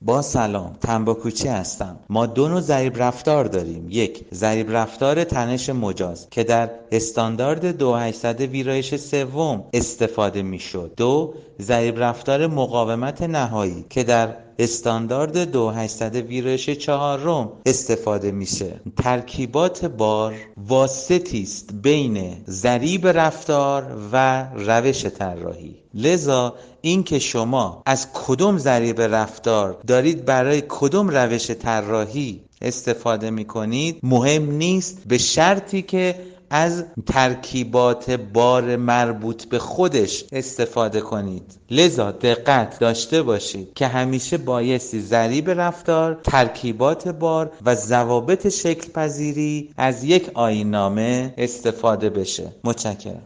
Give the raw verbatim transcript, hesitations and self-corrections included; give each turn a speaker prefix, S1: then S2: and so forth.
S1: با سلام، تنباکوچی هستم. ما دو نوع ضریب رفتار داریم. یک، ضریب رفتار تنش مجاز که در استاندارد دو هزار و هشتصد ویرایش سوم استفاده میشد. دو، ضریب رفتار مقاومت نهایی که در استاندارد دو هزار و هشتصد ویرایش چهارم استفاده میشه. ترکیبات بار واسطی است بین ضریب رفتار و روش طراحی. لذا اینکه شما از کدوم ضریب رفتار دارید برای کدوم روش طراحی استفاده میکنید مهم نیست، به شرطی که از ترکیبات بار مربوط به خودش استفاده کنید. لذا دقت داشته باشید که همیشه بایستی ضریب رفتار، ترکیبات بار و ضوابط شکل پذیری از یک آیین‌نامه استفاده بشه. متشکرم.